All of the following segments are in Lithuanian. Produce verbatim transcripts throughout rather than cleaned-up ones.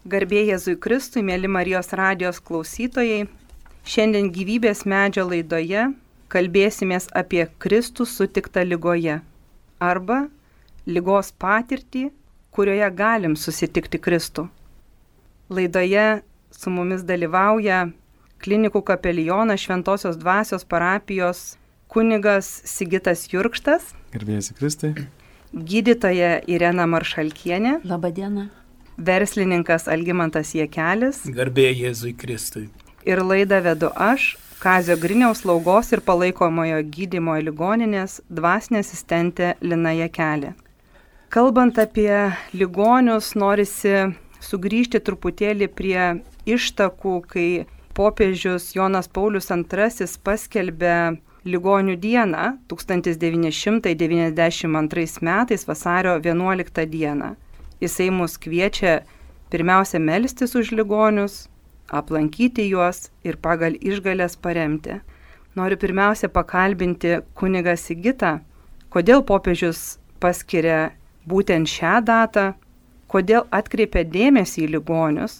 Garbė Jėzui Kristui, mėly Marijos radijos klausytojai, šiandien gyvybės medžio laidoje kalbėsimės apie Kristų sutiktą ligoje arba ligos patirtį, kurioje galim susitikti Kristų. Laidoje su mumis dalyvauja klinikų kapelionas Šventosios Dvasios parapijos kunigas Sigitas Jurkštas. Garbė Jėzui Kristui. Gydytoja Irena Maršalkienė. Labadiena. Verslininkas Algimantas Jekelis. Garbė Jėzui Kristui. Ir laidą vedu aš, Kazio Griniaus slaugos ir palaikomojo gydymo ligoninės dvasinė asistentė Lina Jekelė. Kalbant apie ligonius, norisi sugrįžti truputėlį prie ištakų, kai popiežius Jonas Paulius antrasis paskelbė ligonių dieną tūkstantis devyni šimtai devyniasdešimt antrais metais vasario vienuoliktą dieną. Jisai mus kviečia pirmiausia melstis už ligonius, aplankyti juos ir pagal išgales paremti. Noriu pirmiausia pakalbinti kunigą Sigitą, kodėl popiežius paskiria būtent šią datą, kodėl atkreipia dėmesį į ligonius,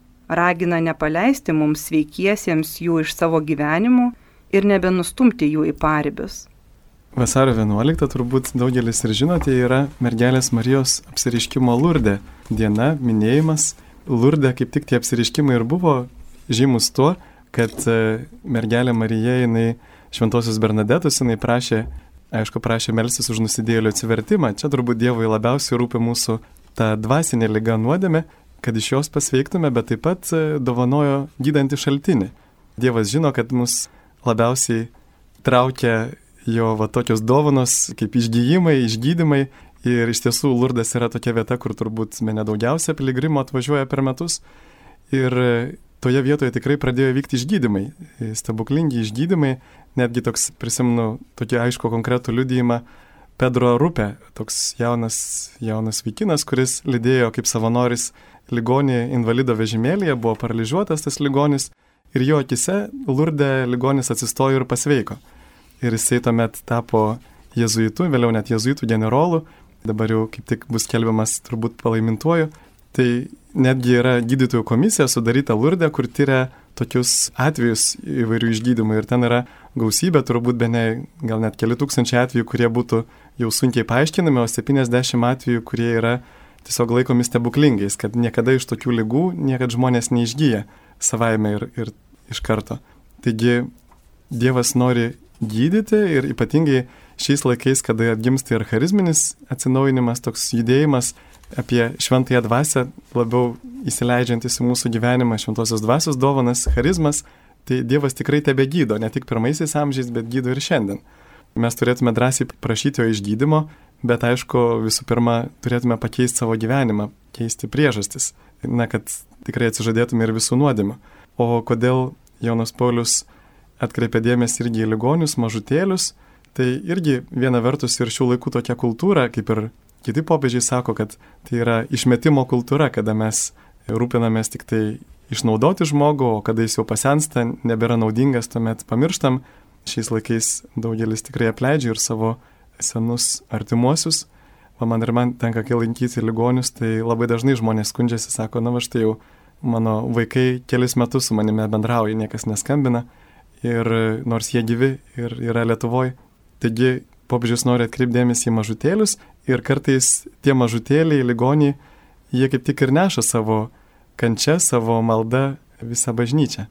ragina nepaleisti mums sveikiesiems jų iš savo gyvenimų ir nebenustumti jų į paribius. Vasario vienuoliktą turbūt daugelis ir žino, tai yra mergelės Marijos apsireiškimo Lurde diena, minėjimas. Lurde kaip tik tie apsireiškimai ir buvo žymus tuo, kad mergelė Marija, jinai Šventosios Bernadetos, jinai prašė, aišku, prašė melstis už nusidėjėlių atsivertimą. Čia turbūt Dievui labiausiai rūpi mūsų ta dvasinė liga nuodėmė, kad iš jos pasveiktume, bet taip pat dovanojo gydantį šaltinį. Dievas žino, kad mus labiausiai traukia jo va tokios dovanos kaip išgijimai, išgydymai, ir iš tiesų Lurdas yra tokia vieta, kur turbūt bene daugiausia piligrimų atvažiuoja per metus, ir toje vietoje tikrai pradėjo vykti išgydymai, stebuklingi išgydymai, netgi toks, prisimenu, tokį aišku konkretų liudijimą, Pedro Rupė, toks jaunas, jaunas vaikinas, kuris lydėjo kaip savanoris ligonį invalido vežimėlyje, buvo paralyžiuotas tas ligonis, ir jo akise Lurde ligonis atsistojo ir pasveiko. Ir jisai tuomet tapo jėzuitu, vėliau net jėzuitų generolu, dabar jau kaip tik bus skelbiamas turbūt palaimintuoju. Tai netgi yra gydytojų komisija sudaryta Lurde, kur tyria tokius atvejus įvairių išgydymų, ir ten yra gausybė, turbūt bene gal net keli tūkstančiai atvejų, kurie būtų jau sunkiai paaiškinami, o septyniasdešimt atvejų, kurie yra tiesiog laikomi stebuklingais, kad niekada iš tokių ligų niekad žmonės neišgyja savaime ir, ir iš karto. Taigi Dievas nori gydyti, ir ypatingai šiais laikais, kada atgimsta ir charizminis atsinaujinimas, toks judėjimas apie šventąją dvasią, labiau įsileidžiantis į mūsų gyvenimą, šventosios dvasios dovanas, charizmas, tai Dievas tikrai tebe gydo, ne tik pirmaisiais amžiais, bet gydo ir šiandien. Mes turėtume drąsiai prašyti jo išgydymo, bet aišku, visų pirma, turėtume pakeisti savo gyvenimą, keisti priežastis, na, kad tikrai atsižadėtume ir visų nuodėmių. O kodėl Jonas Paulius atkreipia dėmesį irgi į ligonius, mažutėlius, tai irgi viena vertus ir šių laikų tokia kultūra, kaip ir kiti popiežiai sako, kad tai yra išmetimo kultūra, kada mes rūpinamės tik tai išnaudoti žmogų, o kada jis jau pasensta, nebėra naudingas, tuomet pamirštam. Šiais laikais daugelis tikrai apleidžia ir savo senus artimuosius. O man ir man tenka, kai lankyti ligonius, tai labai dažnai žmonės skundžiasi, sako, na va štai jau mano vaikai kelis metus su manimi bendrauja, niekas neskambina. Ir nors jie gyvi ir yra Lietuvoje. Taigi popiežius nori atkreipdėmėsi į mažutėlius, ir kartais tie mažutėliai, ligoniai, jie kaip tik ir neša savo kančią, savo maldą visą bažnyčią.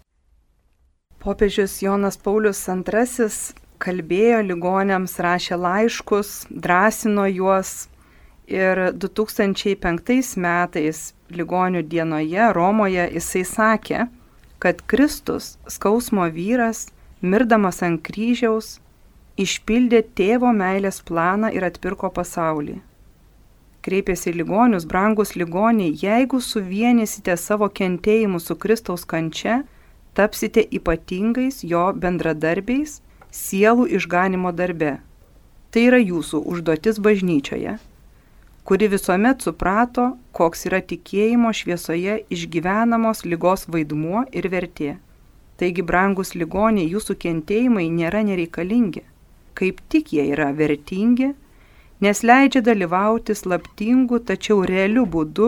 Popiežius Jonas Paulius antrasis kalbėjo ligoniams, rašė laiškus, drąsino juos, ir du tūkstančiai penktais metais ligonių dienoje Romoje jisai sakė, kad Kristus, skausmo vyras, mirdamas ant kryžiaus, išpildė tėvo meilės planą ir atpirko pasaulį. Kreipėsi į ligonius, brangus ligoniai, jeigu suvienysite savo kentėjimu su Kristaus kančia, tapsite ypatingais jo bendradarbiais sielų išganimo darbe. Tai yra jūsų užduotis bažnyčioje, kuri visuomet suprato, koks yra tikėjimo šviesoje išgyvenamos ligos vaidmuo ir vertė. Taigi, brangus ligoniai, jūsų kentėjimai nėra nereikalingi. Kaip tik jie yra vertingi, nes leidžia dalyvauti slaptingu, tačiau realiu būdu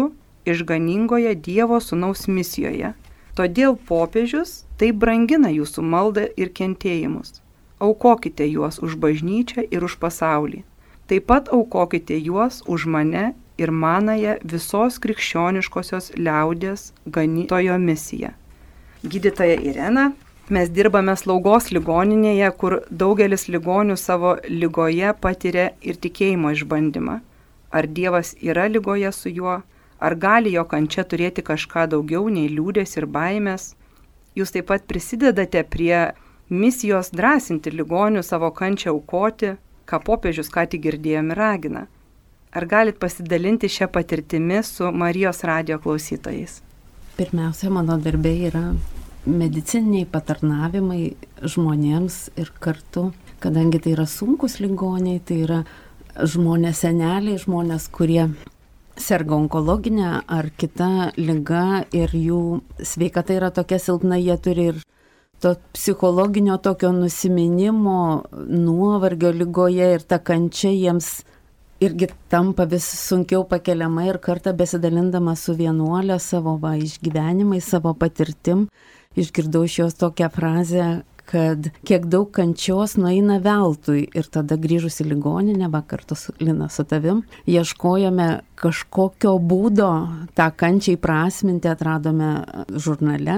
išganingoje Dievo Sūnaus misijoje. Todėl popiežius taip brangina jūsų maldą ir kentėjimus. Aukokite juos už bažnyčią ir už pasaulį. Taip pat aukokite juos už mane ir manąją visos krikščioniškosios liaudės ganytojo misiją. Gydytoja Irena, mes dirbame slaugos ligoninėje, kur daugelis ligonių savo ligoje patiria ir tikėjimo išbandymą. Ar Dievas yra ligoje su juo, ar gali jo kančia turėti kažką daugiau nei liūdės ir baimės. Jūs taip pat prisidedate prie misijos drąsinti ligonių savo kančią aukoti, ką popiežius ką tik girdėjome ragina. Ar galit pasidalinti šią patirtimį su Marijos radijo klausytojais? Pirmiausia, mano darbė yra medicininiai patarnavimai žmonėms ir kartu, kadangi tai yra sunkus ligoniai, tai yra žmonės seneliai, žmonės, kurie serga onkologinę ar kitą ligą ir jų sveikata yra tokia silpna, jie turi ir to psichologinio tokio nusiminimo, nuovargio ligoje ir ta kančia jiems irgi tampa vis sunkiau pakeliama ir kartą besidalindama su vienuolė savo va, išgyvenimais, savo patirtim, išgirdau iš jos tokią frazę, kad kiek daug kančios nueina veltui ir tada grįžus į ligoninę, va kartu su Lina su tavim, ieškojome kažkokio būdo tą kančią įprasminti, atradome žurnale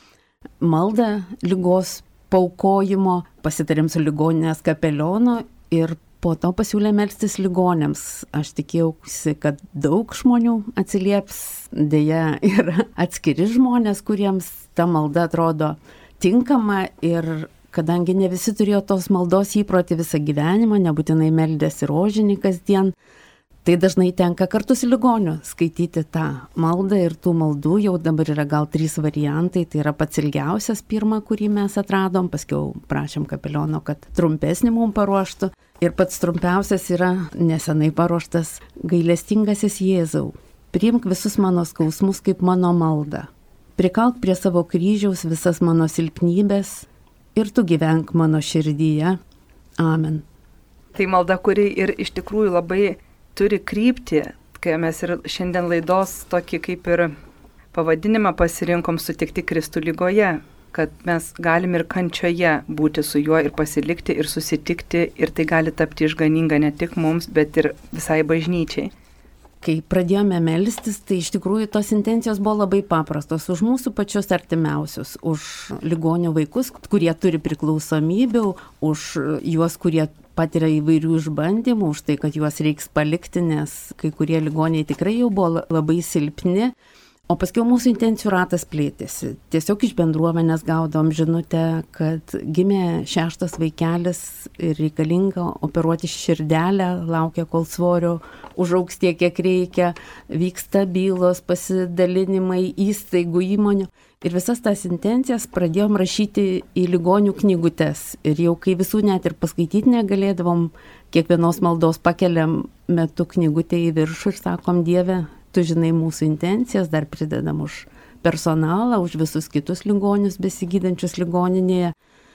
maldą lygos paaukojimo, pasitarėm su ligoninės kapelionu ir po to pasiūlė melstis ligonėms. Aš tikėjausi, kad daug žmonių atsilieps, dėja yra atskiri žmonės, kuriems ta malda atrodo tinkama ir kadangi ne visi turėjo tos maldos įprotį visą gyvenimą, nebūtinai meldėsi rožinį kasdien, tai dažnai tenka kartu su ligoniu skaityti tą maldą ir tų maldų jau dabar yra gal trys variantai, tai yra pats ilgiausias pirmą, kurį mes atradom, paskiau prašėm kapeliono, kad trumpesnį mums paruoštų ir pats trumpiausias yra nesenai paruoštas gailestingasis Jėzau, priimk visus mano skausmus kaip mano maldą, prikalk prie savo kryžiaus visas mano silpnybės ir tu gyvenk mano širdyje. Amen. Tai malda, kuri ir iš tikrųjų labai turi kryptį, kai mes ir šiandien laidos tokį kaip ir pavadinimą pasirinkom sutikti Kristų lygoje, kad mes galim ir kančioje būti su juo ir pasilikti ir susitikti ir tai gali tapti išganinga ne tik mums, bet ir visai bažnyčiai. Kai pradėjome melstis, tai iš tikrųjų tos intencijos buvo labai paprastos už mūsų pačius artimiausius, už ligonių vaikus, kurie turi priklausomybių, už juos, kurie patiria įvairių išbandymų, už tai, kad juos reiks palikti, nes kai kurie ligoniai tikrai jau buvo labai silpni. O paskui mūsų intencijų ratas plėtėsi. Tiesiog iš bendruomenės gaudom žinutę, kad gimė šeštas vaikelis ir reikalinga operuoti širdelę, laukia kol svorio užaugs tiek, kiek reikia, vyksta bylos, pasidalinimai įstaigų, įmonių. Ir visas tas intencijas pradėjom rašyti į ligonių knygutes. Ir jau kai visų net ir paskaityti negalėdavom, kiekvienos maldos pakeliam metu knygutę į viršų ir sakom, Dieve, tu žinai mūsų intencijas, dar pridedam už personalą, už visus kitus ligonius besigydančius ligoninėje.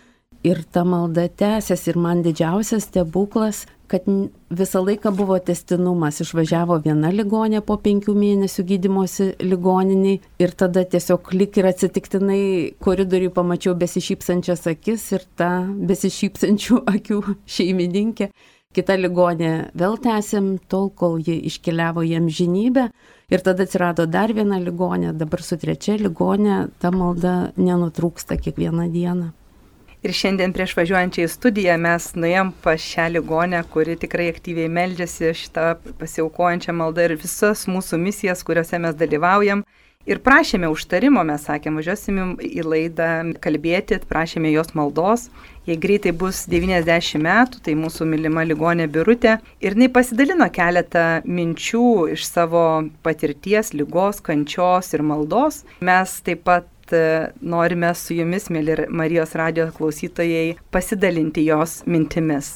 Ir ta malda tęsiasi ir man didžiausias stebuklas, kad visą laiką buvo tęstinumas. Išvažiavo viena ligonė po penkių mėnesių gydymosi ligoniniai ir tada tiesiog lik ir atsitiktinai koridoriui pamačiau besišypsančias akis ir tą besišypsančių akių šeimininkę. Kita ligonė vėl tęsėm tol, kol ji iškeliavo į amžinybę ir tada atsirado dar viena ligonė, dabar su trečia ligonė ta malda nenutrūksta kiekvieną dieną. Ir šiandien prieš važiuojančią į studiją mes nuėjom pas šią ligonę, kuri tikrai aktyviai meldžiasi šitą pasiaukojančią maldą ir visas mūsų misijas, kuriuose mes dalyvaujam. Ir prašėme užtarimo, mes sakėm, važiuosim į laidą kalbėti, prašėme jos maldos. Jei greitai bus devyniasdešimt metų, tai mūsų mylima ligonė Birutė. Ir jinai pasidalino keletą minčių iš savo patirties, ligos, kančios ir maldos. Mes taip pat norime su jumis, mėly Marijos radijo klausytojai, pasidalinti jos mintimis.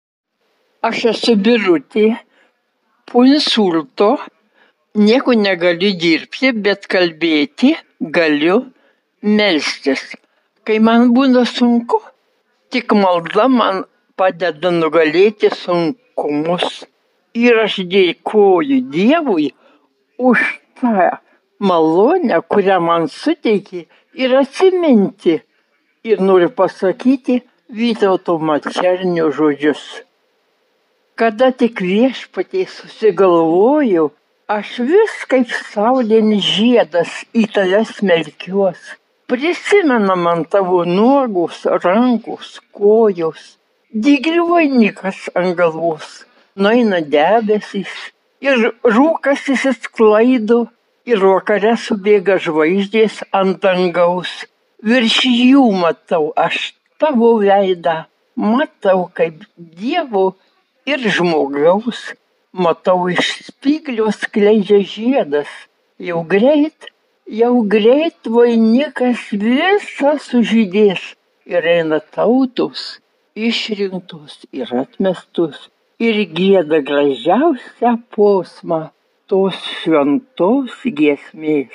Aš esu Birutė, po insulto. Nieko negaliu dirbti, bet kalbėti galiu, melstis. Kai man būna sunku, tik malda man padeda nugalėti sunkumus. Ir aš dėkoju Dievui už tą malonę, kurią man suteikė, ir atsiminti. Ir noriu pasakyti Vytauto Mačernio žodžius. Kada tik viešpatie susigalvoju, aš vis kaip saulėnis žiedas į tave smelkiuos. Prisimena man tavo nuogus rankos, kojos, dyglių vainikas ant galvos, nueina debesys ir rūkas įsisklaido ir vakare subėga žvaigždės ant dangaus. Virš jų matau aš tavo veidą, matau kaip Dievo ir žmogaus, matau iš spyglio skleidžia žiedas, jau greit, jau greit vainikas visas sužydės ir eina tautos, išrinktos ir atmestos ir gieda gražiausią posmą tos šventos giesmės.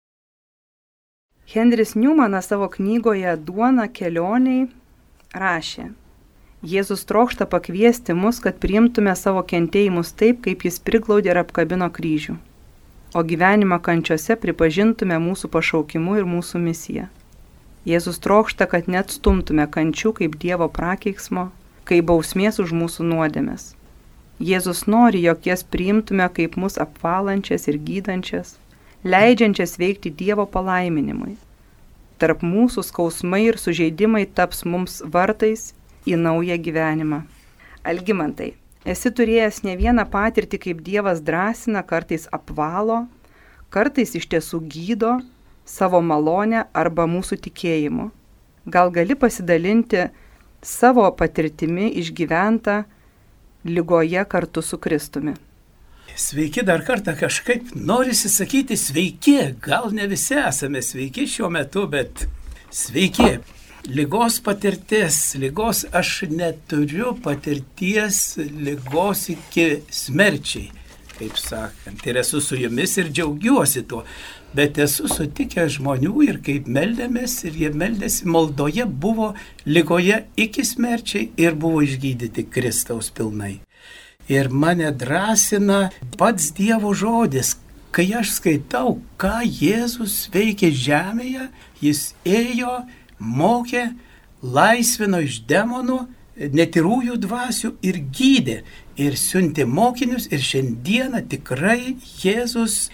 Henris Niumanas savo knygoje Duona kelioniai rašė: Jėzus trokšta pakviesti mus, kad priimtume savo kentėjimus taip, kaip jis priglaudė ir apkabino kryžių, o gyvenimą kančiose pripažintume mūsų pašaukimu ir mūsų misija. Jėzus trokšta, kad neatstumtume kančių kaip Dievo prakeiksmo, kaip bausmės už mūsų nuodėmes. Jėzus nori, jog jas priimtume kaip mus apvalančias ir gydančias, leidžiančias veikti Dievo palaiminimui. Tarp mūsų skausmai ir sužeidimai taps mums vartais į naują gyvenimą. Algimantai, esi turėjęs ne vieną patirtį, kaip Dievas drąsina, kartais apvalo, kartais iš tiesų gydo savo malonę arba mūsų tikėjimu. Gal gali pasidalinti savo patirtimi išgyventą ligoje kartu su Kristumi? Sveiki dar kartą, kažkaip norisi sakyti sveiki, gal ne visi esame sveiki šiuo metu, bet sveiki. Ligos patirtis, ligos aš neturiu patirties ligos iki smerčiai, kaip sakant, ir esu su jumis ir džiaugiuosi tuo, bet esu sutikęs žmonių ir kaip meldėmės ir jie meldėsi maldoje buvo ligoje iki smerčiai ir buvo išgydyti Kristaus pilnai. Ir mane drąsina pats Dievo žodis, kai aš skaitau, ką Jėzus veikė žemėje, jis ėjo, mokė, laisvino iš demonų, netirųjų dvasių ir gydė, ir siuntė mokinius, ir šiandieną tikrai Jėzus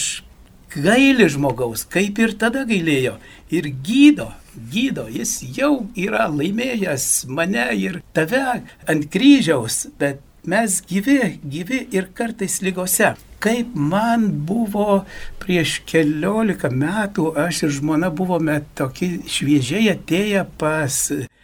išgaili žmogaus, kaip ir tada gailėjo, ir gydo, gydo, jis jau yra laimėjęs mane ir tave ant kryžiaus, bet mes gyvi, gyvi ir kartais ligose. Kaip man buvo prieš keliolika metų, aš ir žmona buvome tokie šviežiai atėję pas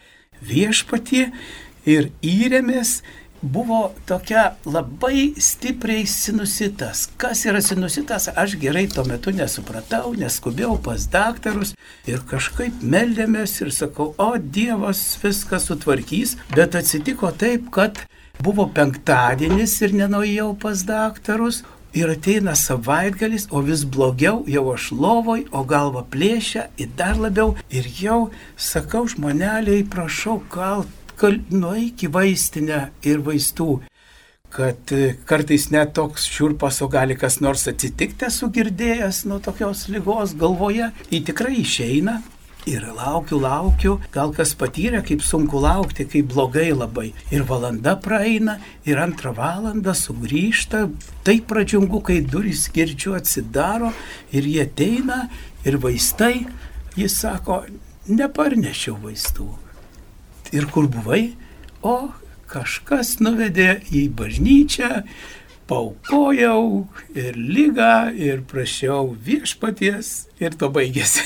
viešpatį ir įrėmės, buvo tokia labai stipriai sinusitas. Kas yra sinusitas, aš gerai tuo metu nesupratau, neskubėjau pas daktarus ir kažkaip meldėmės ir sakau, o Dievas viską sutvarkys, bet atsitiko taip, kad buvo penktadienis ir nenuėjau pas daktarus ir ateina savaitgalis, o vis blogiau, jau aš lovoj, o galva plėšia ir dar labiau. Ir jau sakau žmoneliai, prašau, gal, gal nueik į vaistinę ir vaistų, kad kartais net toks šiurpas, o gali kas nors atsitikti, esu girdėjęs nuo tokios ligos galvoje, jį tikrai išeina. Ir laukiu, laukiu, gal kas patyrė, kaip sunku laukti, kaip blogai labai. Ir valanda praeina, ir antrą valandą sugrįžta, taip pradžiungu, kai durys girdžiu atsidaro, ir jie ateina, ir vaistai, jis sako, neparnešiau vaistų. Ir kur buvai? O, kažkas nuvedė į bažnyčią, paaukojau ir ligą, ir prašiau viešpaties, ir to baigėsi.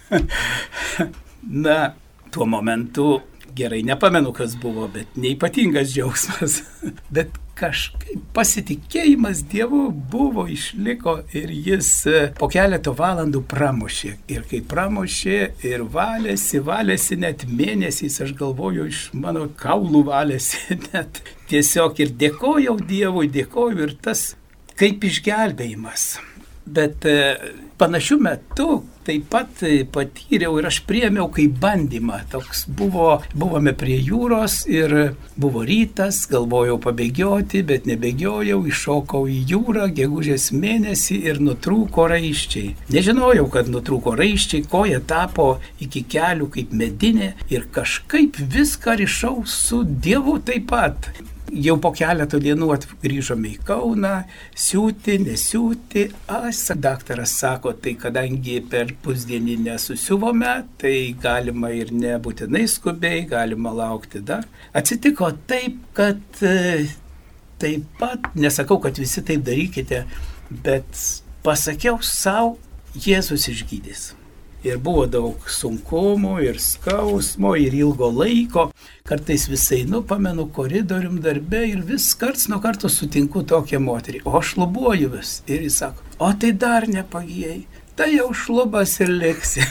Na, tuo momentu gerai nepamenu, kas buvo, bet neypatingas džiaugsmas. Bet kažkaip pasitikėjimas Dievu buvo, išliko ir jis po keleto valandų pramušė. Ir kai pramušė ir valėsi, valėsi net mėnesiais, aš galvoju, iš mano kaulų valėsi net. Tiesiog ir dėkojau Dievui, dėkojau ir tas kaip išgelbėjimas. Bet panašiu metu, taip pat patyriau ir aš priėmiau kaip bandymą. Toks buvo, buvome prie jūros ir buvo rytas, galvojau pabėgioti, bet nebėgiojau, iššokau į jūrą gegužės mėnesį ir nutrūko raiščiai. Nežinojau, kad nutrūko raiščiai, koja tapo iki kelių kaip medinė ir kažkaip viską rišau su Dievu taip pat. Jau po keletų dienų grįžome į Kauną, siūti, nesiūti. Aš, daktaras sako, tai kadangi per pusdienį nesusiuvome, tai galima ir nebūtinai skubiai, galima laukti dar. Atsitiko taip, kad taip pat, nesakau, kad visi taip darykite, bet pasakiau savo, Jėzus išgydys. Ir buvo daug sunkumų, ir skausmo, ir ilgo laiko. Kartais visai, nu, pamenu koridorium darbe ir vis karts nuo karto sutinku tokią moterį. O aš šlubuoju vis. Ir jis sako, o tai dar nepagijai. Tai jau šlubas ir liksi.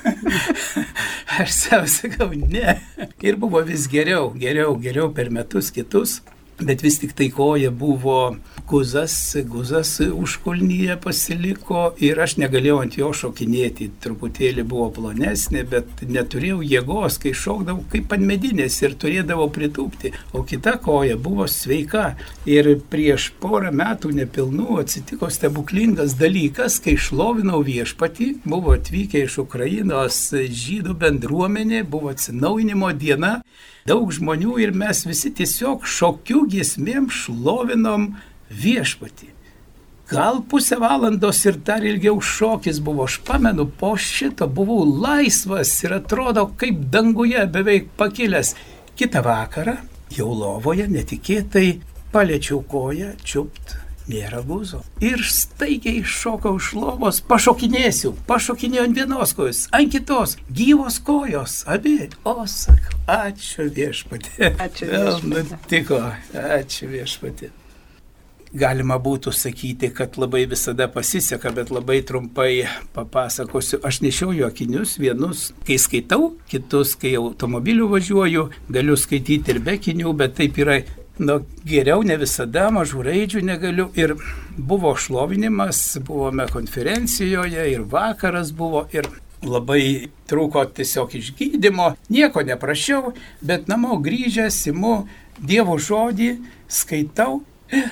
Aš savo sakau, ne. Ir buvo vis geriau, geriau, geriau per metus kitus. Bet vis tik tai koja buvo guzas, guzas užkulnyje pasiliko ir aš negalėjau ant jo šokinėti. Truputėlį buvo plonesnė, bet neturėjau jėgos, kai šokdavau kaip ant medinės ir turėdavau pritūpti. O kita koja buvo sveika. Ir prieš porą metų nepilnų atsitiko stebuklingas dalykas, kai šlovinau viešpatį, buvo atvykę iš Ukrainos žydų bendruomenė, buvo atsinaujinimo diena. Daug žmonių ir mes visi tiesiog šokių giesmėm šlovinom viešpatį. Gal pusę valandos ir dar ilgiau šokis buvo. Aš pamenu, po šito buvau laisvas ir atrodo kaip danguje beveik pakilęs. Kitą vakarą, jau lovoje, netikėtai paliečiau koją, čiupt. Nėra guzo. Ir staigiai šokau iš lovos, pašokinėsiu, pašokinėjau ant vienos kojos, ant kitos, gyvos kojos, abi. O, sakau, ačiū viešpatį. Ačiū Vėl viešpatį. nutiko, ačiū viešpatį. Galima būtų sakyti, kad labai visada pasiseka, bet labai trumpai papasakosiu. Aš nešioju akinius, vienus, kai skaitau, kitus, kai automobiliu važiuoju, galiu skaityti ir be akinių, bet taip yra. Nu, geriau ne visada, mažų raidžių negaliu. Ir buvo šlovinimas, buvome konferencijoje ir vakaras buvo ir labai trūko tiesiog išgydymo. Nieko neprašiau, bet namo grįžęs imu Dievo žodį, skaitau, e,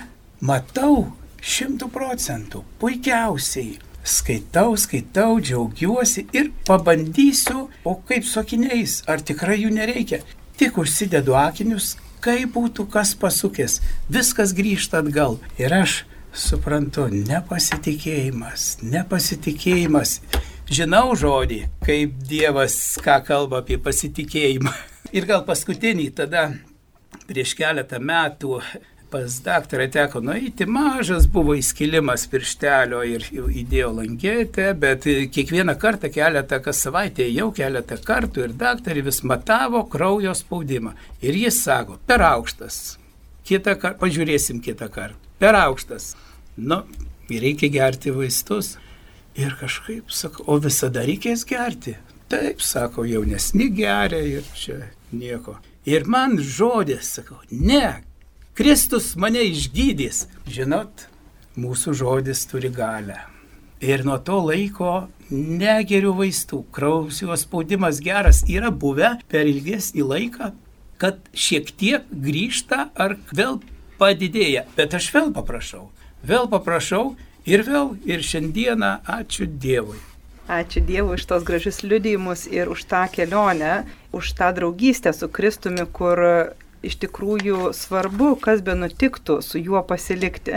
matau šimtų procentų, puikiausiai. Skaitau, skaitau, džiaugiuosi ir pabandysiu, o kaip su akiniais, ar tikrai jų nereikia. Tik užsidedu akinius, kai būtų kas pasukęs, viskas grįžta atgal. Ir aš suprantu, nepasitikėjimas, nepasitikėjimas. Žinau žodį, kaip Dievas ką kalba apie pasitikėjimą. Ir gal paskutinį tada, prieš keletą metų, pas daktarą teko nueiti, mažas buvo įskilimas pirštelio ir įdėjo lanketę, bet kiekvieną kartą keletą, kas savaitę jau keletą kartų ir daktarį vis matavo kraujo spaudimą. Ir jis sako, per aukštas, kitą kartą, pažiūrėsim kitą kartą, per aukštas. Nu, reikia gerti vaistus. Ir kažkaip sako, o visada reikės gerti. Taip, sako, jaunesni geria ir čia nieko. Ir man žodis, sako, ne, Kristus mane išgydys. Žinot, mūsų žodis turi galią. Ir nuo to laiko negeriu vaistų. Kraujo spaudimas geras yra buvę per ilgesnį laiką, kad šiek tiek grįžta ar vėl padidėja. Bet aš vėl paprašau. Vėl paprašau ir vėl. Ir šiandieną ačiū Dievui. Ačiū Dievui už tos gražius liudijimus ir už tą kelionę, už tą draugystę su Kristumi, kur iš tikrųjų svarbu, kas be nutiktų, su juo pasilikti.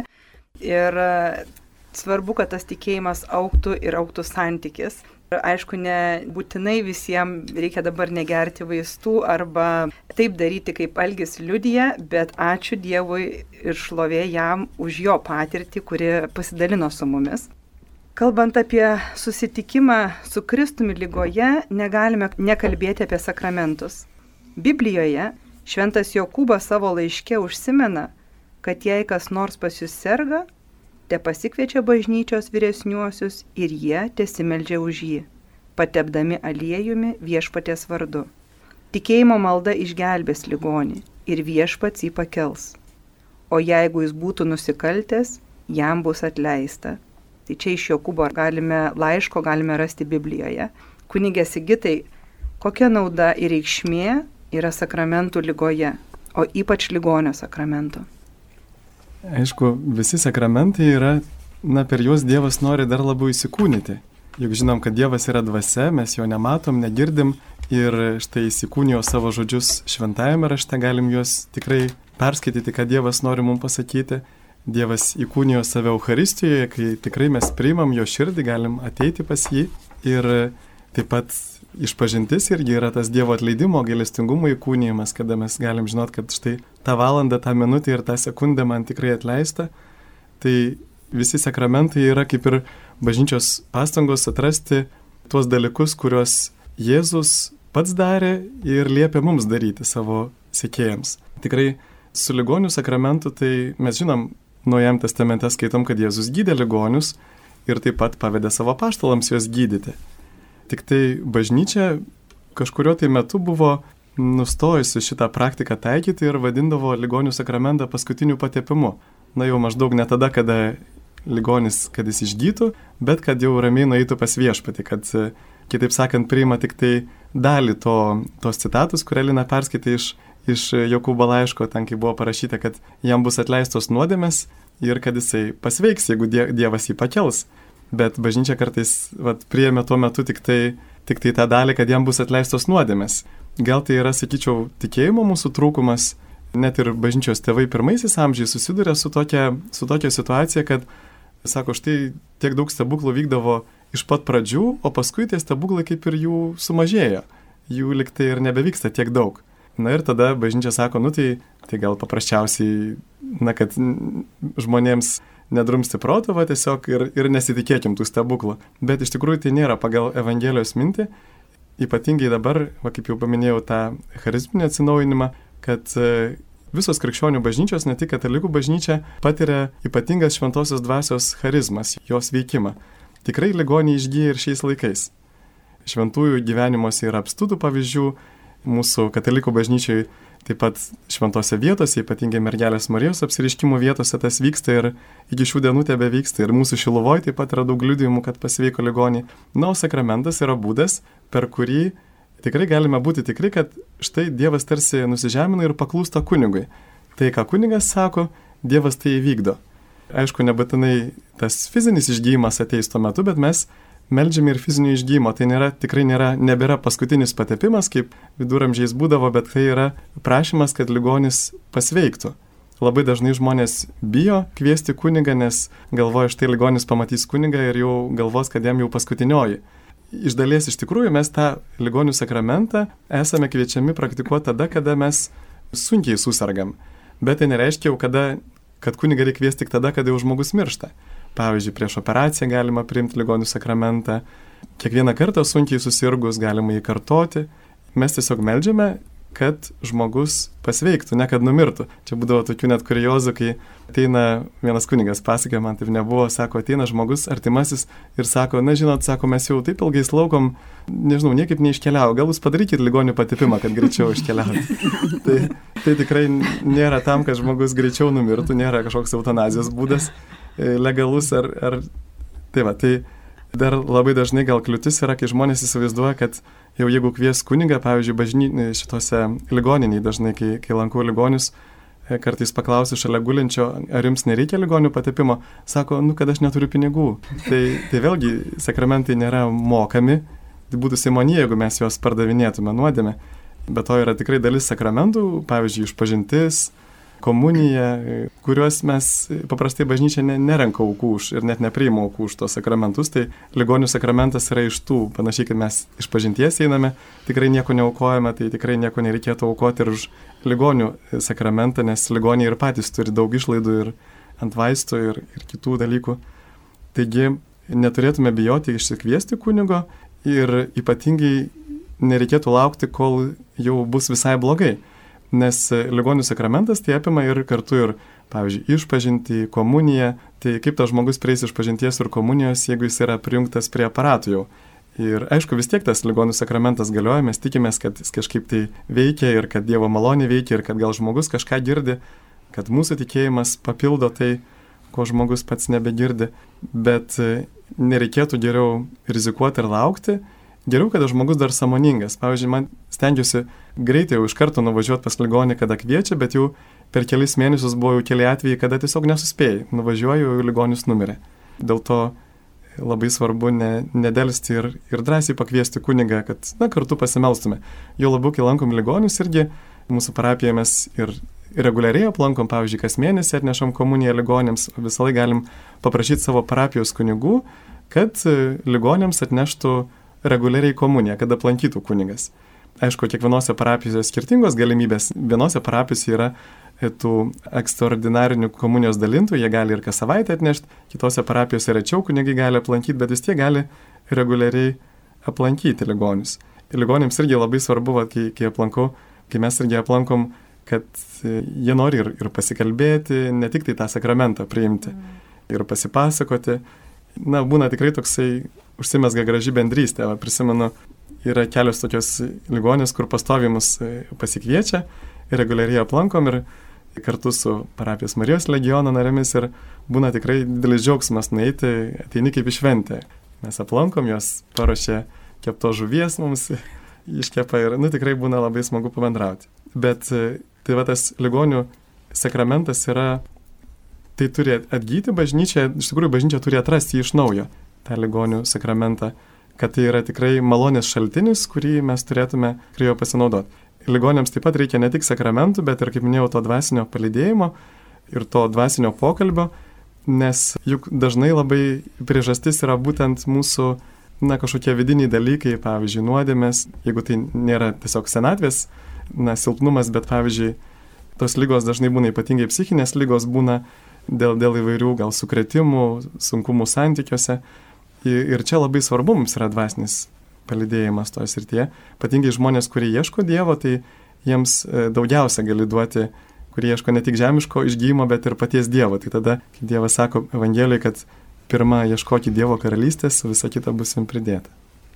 Ir svarbu, kad tas tikėjimas augtų ir augtų santykis. Aišku, ne būtinai visiems reikia dabar negerti vaistų arba taip daryti, kaip Algis liudija, bet ačiū Dievui ir šlovė jam už jo patirtį, kuri pasidalino su mumis. Kalbant apie susitikimą su Kristumi ligoje, negalime nekalbėti apie sakramentus. Biblijoje Šventas Jokūbas savo laiške užsimena, kad jei kas nors pas jūs serga, te pasikviečia bažnyčios vyresniuosius ir jie tesimeldžia už jį, patepdami aliejumi viešpaties vardu. Tikėjimo malda išgelbės ligonį ir viešpats jį pakels. O jeigu jis būtų nusikaltęs, jam bus atleista. Tai čia iš Jokūbo galime laiško, galime rasti Biblijoje. Kunigė Sigitai, kokia nauda ir reikšmė yra sakramentų lygoje, o ypač ligonio sakramento? Aišku, visi sakramentai yra, na, per juos Dievas nori dar labiau įsikūnyti. Juk žinom, kad Dievas yra dvasia, mes jo nematom, negirdim ir štai įsikūnijo savo žodžius šventajame rašte, galim juos tikrai perskaityti, ką Dievas nori mums pasakyti. Dievas įkūnijo save Eucharistijoje, kai tikrai mes priimam jo širdį, galim ateiti pas jį. Ir taip pat išpažintis irgi yra tas Dievo atleidimo, gailestingumo įkūnijimas, kada mes galim žinot, kad štai tą valandą, tą minutę ir tą sekundę man tikrai atleista. Tai visi sakramentai yra kaip ir bažnyčios pastangos atrasti tuos dalykus, kuriuos Jėzus pats darė ir liepia mums daryti savo sekėjams. Tikrai su ligonių sakramentu tai mes žinom, Naujajame testamente skaitom, kad Jėzus gydė ligonius ir taip pat pavedė savo apaštalams juos gydyti. Tik tai bažnyčia kažkurio tai metu buvo nustojusi šitą praktiką taikyti ir vadindavo ligonių sakramentą paskutiniu patepimu. Na jau maždaug ne tada, kada ligonis, kad jis išgytų, bet kad jau ramiai nueitų pas viešpatį, kad, kitaip sakant, priima tik tai dalį to, tos citatus, kurią Lina perskaitė iš, iš Jokūbo laiško, ten kai buvo parašyta, kad jam bus atleistos nuodėmės ir kad jisai pasveiks, jeigu die, Dievas jį pakels. Bet bažnyčia kartais vat, priėmė tuo metu tik tai, tik tai tą dalį, kad jam bus atleistos nuodėmės. Gal tai yra, sakyčiau, tikėjimo mūsų trūkumas, net ir bažnyčios tėvai pirmaisiais amžiais susiduria su tokia, su tokia situacija, kad, sako, štai tiek daug stebuklų vykdavo iš pat pradžių, o paskui tie stebuklai kaip ir jų sumažėjo. Jų liktai ir nebevyksta tiek daug. Na ir tada bažnyčia sako, nu tai, tai gal paprasčiausiai, na, kad žmonėms nedrumsti proto, va, tiesiog ir, ir nesitikėkim tų stebuklų. Bet iš tikrųjų tai nėra pagal Evangelijos mintį, ypatingai dabar, va, kaip jau paminėjau, tą charizminį atsinaujinimą, kad visos krikščionių bažnyčios, ne tik katalikų bažnyčia, patiria ypatingas šventosios dvasios charizmas, jos veikimą. Tikrai ligoniai išgyja ir šiais laikais. Šventųjų gyvenimuose yra apstų pavyzdžių, mūsų katalikų bažnyčiai taip pat šventose vietose, ypatingai Mergelės Marijos apsireiškimų vietose tas vyksta ir iki šių dienų tebe vyksta. Ir mūsų Šiluvoje taip pat yra daug liudijimų, kad pasveiko ligoniai. Na, o sakramentas yra būdas, per kurį tikrai galime būti tikri, kad štai Dievas tarsi nusižemina ir paklūsta kunigui. Tai, ką kunigas sako, Dievas tai įvykdo. Aišku, nebūtinai tas fizinis išgyjimas ateis tuo metu, bet mes meldžiame ir fizinio išgyjimo. Tai nėra, tikrai nėra, nebėra paskutinis patepimas, kaip viduramžiais būdavo, bet tai yra prašymas, kad ligonis pasveiktų. Labai dažnai žmonės bijo kviesti kunigą, nes galvoja, štai ligonis pamatys kunigą ir jau galvos, kad jam jau paskutinioji. Iš dalies iš tikrųjų mes tą ligonių sakramentą esame kviečiami praktikuoti tada, kada mes sunkiai susirgam. Bet tai nereiškia jau, kada, kad kunigą reikia kviesti tik tada, kada jau žmogus miršta. Pavyzdžiui, prieš operaciją galima priimti ligonių sakramentą. Kiekvieną kartą sunkiai susirgus galima jį kartoti. Mes tiesiog meldžiame, kad žmogus pasveiktų, ne kad numirtų. Čia būdavo tokių net kuriozų, kai ateina vienas kunigas, pasakė, man taip nebuvo, sako, ateina žmogus artimasis ir sako, na žinot, sako, mes jau taip ilgai slaukom, nežinau, niekaip neiškeliavo, gal jūs padarykit ligonių patepimą, kad greičiau iškeliautų. tai, tai tikrai nėra tam, kad žmogus greičiau numirtų, nėra kažkoks eutanazijos būdas legalus ar, ar... Tai va, tai dar labai dažnai gal kliūtis yra, kai žmonės įsivaizduoja, kad jau jeigu kvies kunigą, pavyzdžiui, bažny, šitose ligoniniai dažnai, kai, kai lankau ligonius, kartais paklausiu šalia gulinčio, ar jums nereikia ligonių patepimo, sako, nu, kad aš neturiu pinigų. Tai, tai vėlgi, sakramentai nėra mokami, tai būtų saimonija, jeigu mes juos pardavinėtume nuodėme. Bet to yra tikrai dalis sakramentų, pavyzdžiui, išpažintis, komunija, kuriuos mes paprastai bažnyčia nerenka aukų už ir net nepriima aukų už tos sakramentus, tai ligonių sakramentas yra iš tų, panašiai, kad mes iš pažinties einame, tikrai nieko neaukojame, tai tikrai nieko nereikėtų aukoti ir už ligonių sakramentą, nes ligoniai ir patys turi daug išlaidų ir ant vaistų ir, ir kitų dalykų. Taigi neturėtume bijoti išsikviesti kunigo ir ypatingai nereikėtų laukti, kol jau bus visai blogai. Nes ligonių sakramentas tai apima ir kartu ir, pavyzdžiui, išpažinti, komuniją. Tai kaip tas žmogus prieis išpažinties ir komunijos, jeigu jis yra prijungtas prie aparatų jau. Ir aišku, vis tiek tas ligonių sakramentas galioja, mes tikimės, kad jis kažkaip tai veikia ir kad Dievo malonė veikia ir kad gal žmogus kažką girdi, kad mūsų tikėjimas papildo tai, ko žmogus pats nebegirdi, bet nereikėtų geriau rizikuoti ir laukti. Geriau, kada žmogus dar sąmoningas. Pavyzdžiui, man stengiuosi greitai jau iš karto nuvažiuoti pas ligonį, kada kviečia, bet jau per kelis mėnesius buvo jau keli atvejai, kada tiesiog nesuspėjai. Nuvažiuoju, jau ligonis numirė. Dėl to labai svarbu ne, nedelsti ir, ir drąsiai pakviesti kunigą, kad na, kartu pasimelstume. Jo labiau, kai lankom ligonius, irgi mūsų parapijoje mes ir reguliariai aplankom, pavyzdžiui, kas mėnesį atnešam komuniją ligonėms, visą laiką galim paprašyti savo parapijos kunigų, kad ligonėms atneštų reguliariai komuniją, kad aplankytų kunigas. Aišku, kiekvienose parapijose skirtingos galimybės. Vienose parapijose yra tų ekstraordinarinių komunijos dalintų, jie gali ir kas savaitę atnešti, kitose parapijose rečiau kunigai gali aplankyti, bet vis tiek gali reguliariai aplankyti ligonius. Ir ligonėms irgi labai svarbu, va, kai, kai aplankau, kai mes irgi aplankom, kad jie nori ir, ir pasikalbėti, ne tik tai tą sakramentą priimti ir pasipasakoti. Na, būna tikrai toksai užsimesga graži bendrystė. Va, prisimenu, yra kelios tokios ligonės, kur pastoviai mus pasikviečia ir reguliariai aplankom ir kartu su parapijos Marijos legiono narėmis ir būna tikrai didelis džiaugsmas nueiti, ateini kaip į šventę. Mes aplankom, jos paruošė kepto žuvies mums iškepa ir nu, tikrai būna labai smagu pabendrauti. Bet tai va tas ligonių sakramentas yra, tai turi atgyti bažnyčia, iš tikrųjų bažnyčia turi atrasti iš naujo tą ligonių sakramentą, kad tai yra tikrai malonės šaltinis, kurį mes turėtume prie jo pasinaudoti. Ligonėms taip pat reikia ne tik sakramentų, bet ir, kaip minėjau, to dvasinio palydėjimo ir to dvasinio pokalbio, nes juk dažnai labai priežastis yra būtent mūsų, na, kažkokie vidiniai dalykai, pavyzdžiui, nuodėmės, jeigu tai nėra tiesiog senatvės, na, silpnumas, bet, pavyzdžiui, tos lygos dažnai būna ypatingai psichinės lygos, būna dėl, dėl įvairių gal sukretimų, sunkumų santykiuose. Ir čia labai svarbu mums yra dvasinis palydėjimas toje srityje. Ypatingai žmonės, kurie ieško Dievo, tai jiems daugiausia gali duoti, kurie ieško ne tik žemiško išgyjimo, bet ir paties Dievo. Tai tada, kaip Dievas sako Evangelijoje, kad pirmą ieškokite Dievo karalystės, visa kita bus jums pridėta.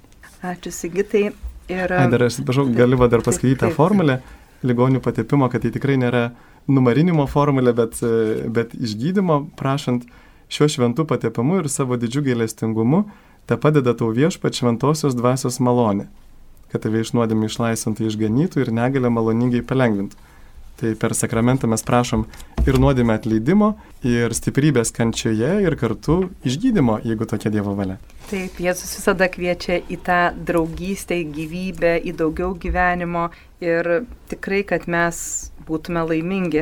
Ačiū, Sigitai. Ir... Ai, dar aš atsiprašau, galiu dar paskaityti tą formulę ligonių patepimo, kad tai tikrai nėra numarinimo formulė, bet, bet išgydymo, prašant šiuo šventu patepimu ir savo didžiu gailestingumu, te padeda tau viešpat šventosios dvasios malonė, kad tave iš nuodėmių išlaisvintų, išganytų ir negalę maloningai palengvintų. Tai per sakramentą mes prašom ir nuodėmę atleidimo, ir stiprybės kančioje, ir kartu išgydymo, jeigu tokia Dievo valia. Taip, Jėzus visada kviečia į tą draugystę, į gyvybę, į daugiau gyvenimo ir tikrai, kad mes būtume laimingi.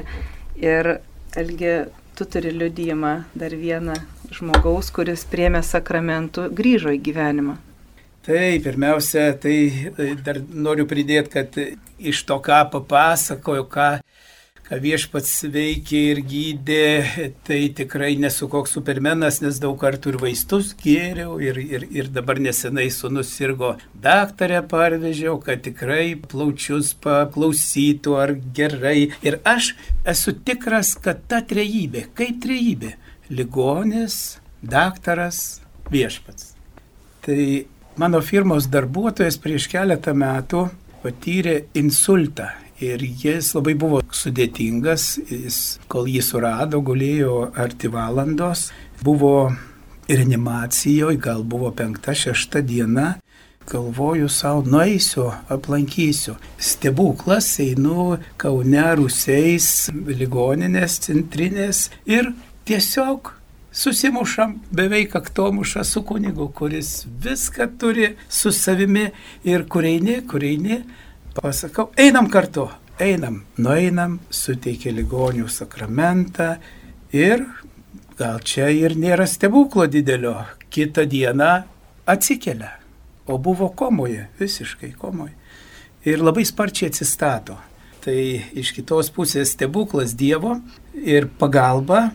Ir Algi, tu turi liudijimą dar vieną žmogaus, kuris priėmė sakramentų, grįžo į gyvenimą. Tai pirmiausia, tai dar noriu pridėti, kad iš to, ką papasakoju, ką, ką viešpats veikė ir gydė, tai tikrai nesu koks supermenas, nes daug kartų ir vaistus gėriau ir, ir, ir dabar nesenai sūnus sirgo, daktarę parvežiau, kad tikrai plaučius paklausytų ar gerai. Ir aš esu tikras, kad ta trejybė, kaip trejybė, ligonis, daktaras, viešpats. Tai mano firmos darbuotojas prieš keletą metų patyrė insultą ir jis labai buvo sudėtingas, jis, kol jį surado, gulėjo arti valandos, buvo reanimacijoje, gal buvo penkta, šešta diena, galvoju savo, nueisiu, aplankysiu. Stebuklas, einu Kaune, Rūsiais, ligoninės centrinės ir tiesiog susimušam beveik kaktomušą su kunigu, kuris viską turi su savimi ir kur eini, kur eini, pasakau, einam kartu, einam, nueinam, suteikia ligonių sakramentą ir gal čia ir nėra stebuklo didelio, kitą dieną atsikelia, o buvo komoje, visiškai komoje ir labai sparčiai atsistato. Tai iš kitos pusės stebuklas Dievo ir pagalba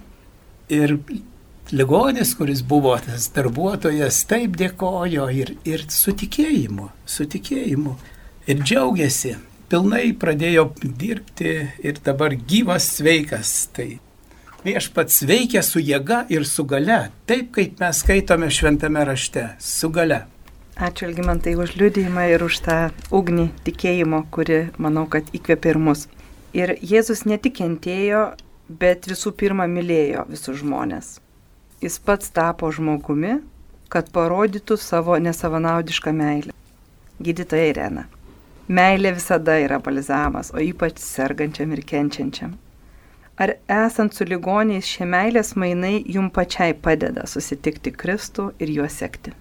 ir ligonis, kuris buvo tas darbuotojas, taip dėkojo ir, ir su tikėjimu, su tikėjimu. Ir džiaugiasi, pilnai pradėjo dirbti ir dabar gyvas, sveikas. Tai viešpats veikia su jėga ir su galia, taip kaip mes skaitome šventame rašte, su galia. Ačiū, Algimantai, už liudijimą ir už tą ugnį tikėjimo, kuri, manau, kad įkvėpė ir mus. Ir Jėzus ne tik kentėjo, bet visų pirma mylėjo visus žmonės. Jis pats tapo žmogumi, kad parodytų savo nesavanaudišką meilę. Gydytoja Irena. Meilė visada yra balzamas, o ypač sergančiam ir kenčiančiam. Ar esant su ligoniais šie meilės mainai jum pačiai padeda susitikti Kristų ir juo sekti?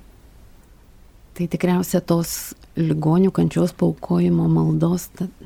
Tai tikriausia tos ligonių kančios paaukojimo maldos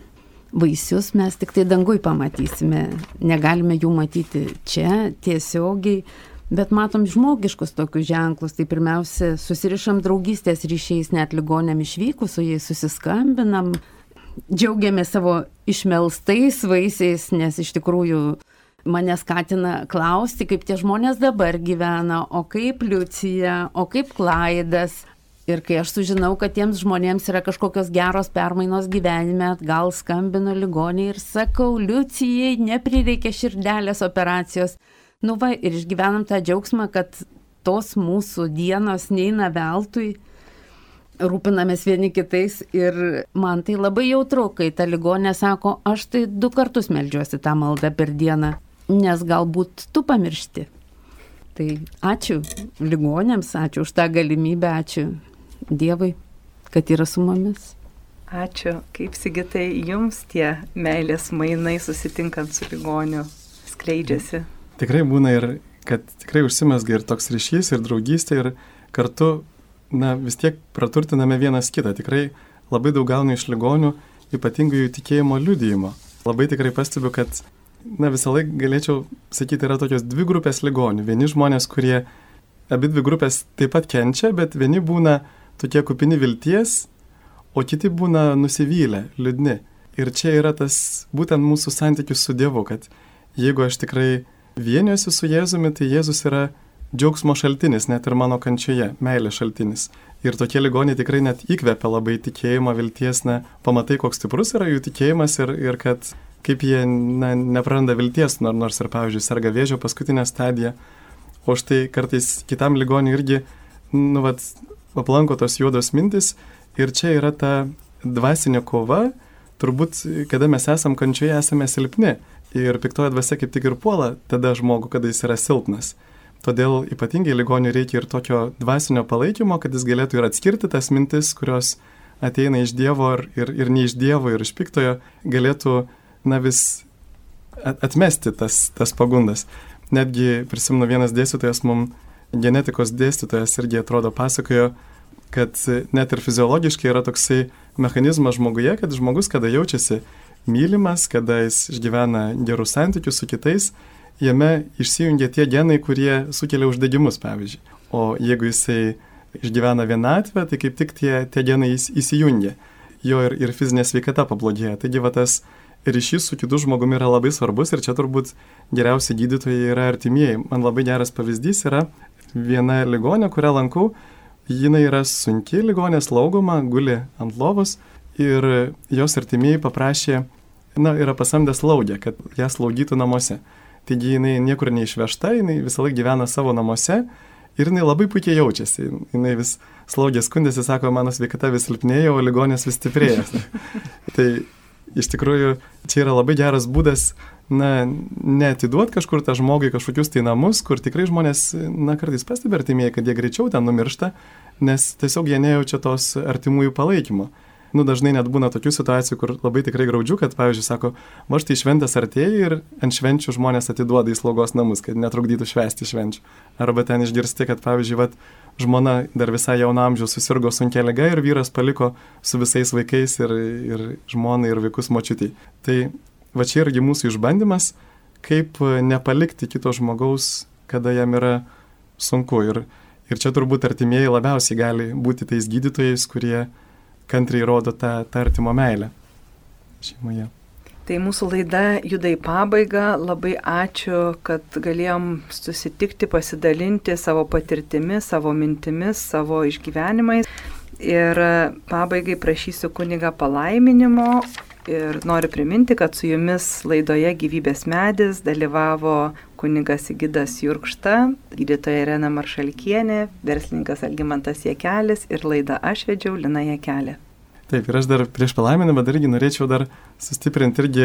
vaisius mes tik tai dangui pamatysime. Negalime jų matyti čia tiesiogiai, bet matom žmogiškus tokius ženklus. Tai pirmiausia, susirišam draugystės ryšiais, net ligoniam išvykus, su jais susiskambinam, džiaugiamės savo išmelstais vaisiais, nes iš tikrųjų mane skatina klausti, kaip tie žmonės dabar gyvena, o kaip Liucija, o kaip Klaidas. Ir kai aš sužinau, kad tiems žmonėms yra kažkokios geros permainos gyvenime, gal skambinu ligoniai ir sakau, Liucijai neprireikia širdelės operacijos. Nu va, ir išgyvenam tą džiaugsmą, kad tos mūsų dienos neina veltui, rūpinamės vieni kitais ir man tai labai jautru, kai ta ligonė sako, aš tai du kartus meldžiuosi tą maldą per dieną, nes galbūt tu pamiršti. Tai ačiū ligonėms, ačiū už tą galimybę, ačiū Dievui, kad yra su mumis. Ačiū. Kaip Sigitai, jums tie meilės mainai susitinkant su ligoniu skleidžiasi? Tikrai būna ir, kad tikrai užsimezga ir toks ryšys, ir draugystė, ir kartu, na, vis tiek praturtiname vienas kitą. Tikrai labai daug gaunu iš ligonių, ypatingai jų tikėjimo liudijimo. Labai tikrai pastebiu, kad, na, visą laiką galėčiau sakyti, yra tokios dvi grupės ligonių. Vieni žmonės, kurie abi dvi grupės taip pat kenčia, bet vieni būna tokie kupini vilties, o kiti būna nusivylę, liūdni. Ir čia yra tas būtent mūsų santykis su Dievu, kad jeigu aš tikrai vieniuosi su Jėzumi, tai Jėzus yra džiaugsmo šaltinis, net ir mano kančioje, meilės šaltinis. Ir tokie ligoniai tikrai net įkvepia labai tikėjimą, vilties, na, pamatai, koks stiprus yra jų tikėjimas ir, ir kad kaip jie, na, nepraranda vilties, nors ir, pavyzdžiui, serga vėžio paskutinę stadiją. O štai kartais kitam ligoniui irgi, nu, vat, aplanko tos juodos mintis ir čia yra ta dvasinė kova, turbūt, kada mes esam kančioje, esame silpni ir piktoji dvasia kaip tik ir puola tada žmogų, kada jis yra silpnas. Todėl ypatingai ligoniui reikia ir tokio dvasinio palaikymo, kad jis galėtų ir atskirti tas mintis, kurios ateina iš Dievo ir, ir, ir ne iš Dievo ir iš piktojo, galėtų, na, vis atmesti tas, tas pagundas. Netgi prisimenu vienas dėstytojas, mums genetikos dėstytojas irgi atrodo pasakojo, kad net ir fiziologiškai yra toksai mechanizmas žmoguje, kad žmogus, kada jaučiasi mylimas, kada jis išgyvena gerus santykius su kitais, jame išsijungia tie genai, kurie sukelia uždegimus, pavyzdžiui. O jeigu jisai išgyvena vienatvę, tai kaip tik tie, tie genai įsijungia. Jo ir, ir fizinė sveikata pablogėja. Taigi va tas ryšys su kitu žmogumi yra labai svarbus ir čia turbūt geriausi gydytojai yra artimieji. Man labai geras pavyzdys yra viena ligonė, kurią lankau. Jinai yra sunki ligonė, slaugoma, guli ant lovos ir jos artimieji paprašė, na, yra pasamdę slaugę, kad ją slaugytų namuose. Taigi jinai niekur neišvežta, jinai visą laiką gyvena savo namuose ir jinai labai puikiai jaučiasi. Jinai vis slaugė skundėsi, sako, mano sveikata vis silpnėja, o ligonės vis stiprėja. Tai iš tikrųjų čia yra labai geras būdas, na, neatiduot kažkur tą žmogui kažkokius tai namus, kur tikrai žmonės, na, kartais pastebi artimieji, kad jie greičiau ten numiršta, nes tiesiog jie nejaučia tos artimųjų palaikymo. Nu, dažnai net būna tokių situacijų, kur labai tikrai graudžiu, kad, pavyzdžiui, sako, va štai šventės artėja ir ant švenčių žmonės atiduoda į slaugos namus, kad netrukdytų švęsti švenčių. Arba ten išgirsti, kad, pavyzdžiui, va, žmona dar visai jauna amžiaus susirgo sunkia liga ir vyras paliko su visais vaikais ir, ir žmonai ir vaikus močiutei. Tai va čia irgi mūsų išbandymas, kaip nepalikti kito žmogaus, kada jam yra sunku. Ir, ir čia turbūt artimieji labiausiai gali būti tais gydytojais, kurie kantriai rodo tą, tą artimo meilę šeimoje. Tai mūsų laida juda į pabaigą. Labai ačiū, kad galėjom susitikti, pasidalinti savo patirtimi, savo mintimis, savo išgyvenimais. Ir pabaigai prašysiu kunigą palaiminimo. Ir noriu priminti, kad su jumis laidoje Gyvybės medis dalyvavo kunigas Sigitas Jurkšta, gydytoja Irena Maršalkienė, verslininkas Algimantas Jakelis ir laidą aš vedžiau Lina Jakelė. Taip, ir aš dar prieš palaiminimą dar irgi norėčiau dar sustiprinti irgi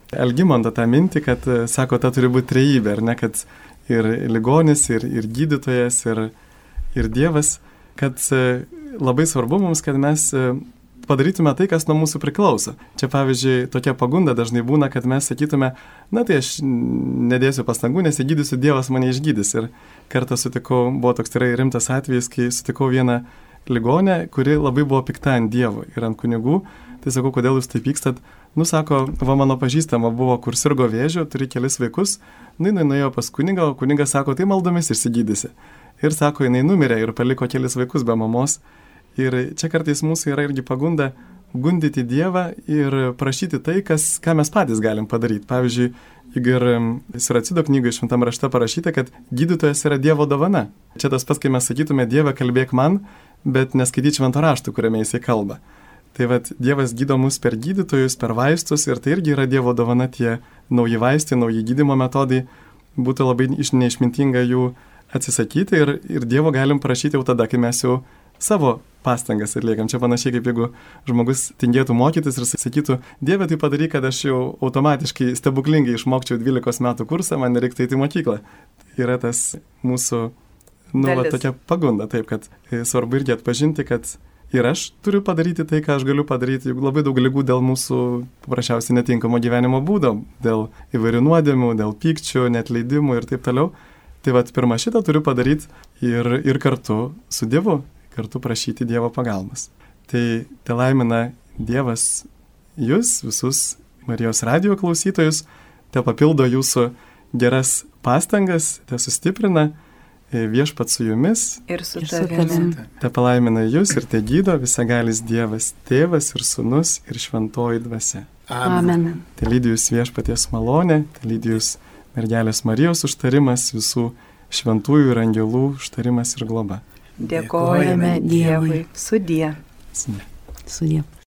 Algimanto tą mintį, kad, sako, ta turi būti trejybė, ar ne, kad ir ligonis, ir, ir gydytojas, ir, ir Dievas, kad labai svarbu mums, kad mes padarytume tai, kas nuo mūsų priklauso. Čia, pavyzdžiui, tokia pagunda dažnai būna, kad mes sakytume, na tai aš nedėsiu pastangų, nes įgydysiu, Dievas mane išgydys. Ir kartą sutikau, buvo toks tikrai rimtas atvejis, kai sutikau vieną ligonę, kuri labai buvo pikta ant Dievo ir ant kunigų. Tai sakau, kodėl jūs taip pykstat? Nu, sako, va mano pažįstama buvo, kur sirgo vėžiu, turi kelis vaikus, nu, jinai nuėjo pas kunigą, o kunigas sako, tai maldomis išsigydysi. Ir sako, jinai numirė ir paliko kelis vaikus be mamos. Ir čia kartais mūsų yra irgi pagunda gundyti Dievą ir prašyti tai, kas, ką mes patys galim padaryti. Pavyzdžiui, ir Siracido knygoje Šventam rašte parašyta, kad gydytojas yra Dievo dovana. Čia tas pats, kai mes sakytume, Dieve, kalbėk man, bet neskaityti Švento rašto, kuriame jisai kalba. Tai vat Dievas gydo mus per gydytojus, per vaistus ir tai irgi yra Dievo dovana, tie nauji vaistai, nauji gydymo metodai. Būtų labai neišmintinga jų atsisakyti ir, ir Dievo galim prašyti jau tada, kai mes jau savo pastangas atliekam. Čia panašiai kaip jeigu žmogus tingėtų mokytis ir sakytų, Dieve, tai padaryk, kad aš jau automatiškai stebuklingai išmokčiau dvylikos metų kursą, man nereiktų eiti į mokyklą. Yra tas mūsų, nu, va, tokia pagunda, taip, kad svarbu irgi atpažinti, kad ir aš turiu padaryti tai, ką aš galiu padaryti, juk labai daug ligų dėl mūsų paprasčiausiai netinkamo gyvenimo būdo, dėl įvairių nuodėmių, dėl pykčių, netleidimų ir taip toliau. Tai vat pirmą šitą turiu padaryti ir, ir kartu su Dievu, kartu prašyti Dievo pagalbos. Tai te laimina Dievas jūs, visus Marijos radijo klausytojus, te papildo jūsų geras pastangas, te sustiprina. Viešpat su jumis ir su ir su tavimi. tavimi. Te palaimina jūs ir te gydo visagalis Dievas, Tėvas ir Sūnus ir Šventoji Dvasia. Amen. Te lydi jūs viešpaties malonė, te lydi jūs mergelės Marijos užtarimas, visų šventųjų ir angelų užtarimas ir globa. Dėkojame Dievui. Sudie. Sudie. Sudie.